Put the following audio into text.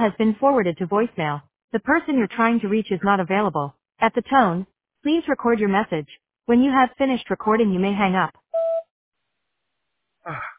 has been forwarded to voicemail. The person you're trying to reach is not available. At the tone, please record your message. When you have finished recording, you may hang up.